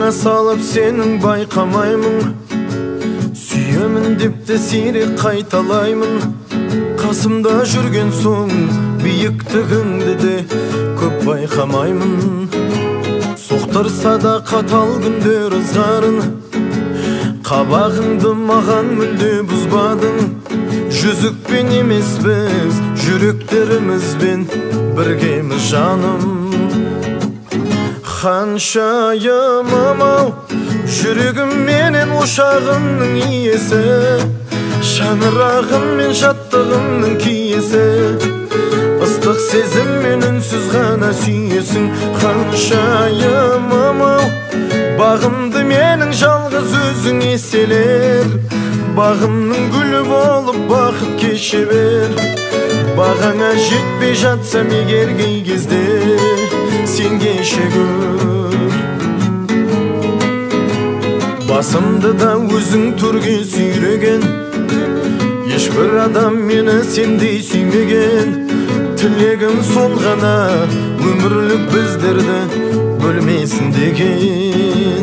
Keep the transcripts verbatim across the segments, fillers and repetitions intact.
Аңа салып сенің байқамаймын, сүйемін деп те сирек қайталаймын. Қасымда жүрген соң биіктігіңді де көп байқамаймын. Соқтырса да қатал күндер ызғарын, қабағыңды маған мүлде бұзбадың. Жүзікпен емес біз, жүректерімізбен біргеміз жаным. Ханшайымым ау, жүрегім менен ошағымның иесі, шаңырағым мен шаттығымның киесі. Ыстық сезім мен үнсіз ғана сүйесің. Ханшайымым ау, бағымды менің жалғыз өзің еселер. Бағымның гүлі болып бақыт кеше бер. Бағаңа жетпей жатсам егер кей кезде, сен кеше көр. Басымды да өзің төрге сүйреген, ешбір адам мені сендей сүймеген. Тілегім сол ғана, өмірлік біздерді бөлмесін деген.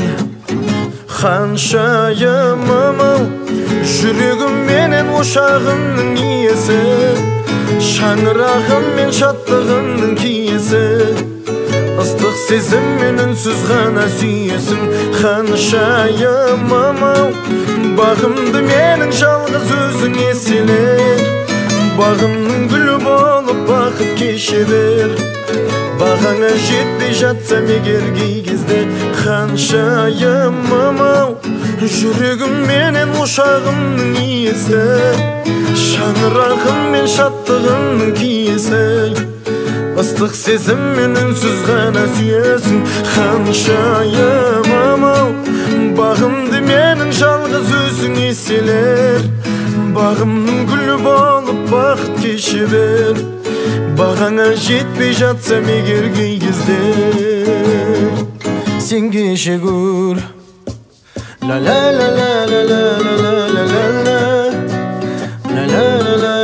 Ханшайымым ау, жүрегім менен ошағымның иесі, шаңырағым мен шаттығымның киесі. Ыстық сезім мен үнсіз ғана сүйесің. Ханшайымым ау, бағымды менің жалғыз өзің еселер. Бағымның гүлі болып бақыт кеше бер. Бағаңа жетпей жатсам егер кей кезде. Ханшайымым ау, жүрегім менен ошағымның иесі, шаңырағым мен шаттығымның киесі. Ыстық сезім мен үнсіз ғана сүйесің. Ханшайымым ау, бағымды менің жалғыз өзің еселер. Бағымның гүлі болып бақыт кеше бер. Бағаңа жетпей жатсам егер кей кезде, сен кеше көр. La la la la la la la la la la la la la la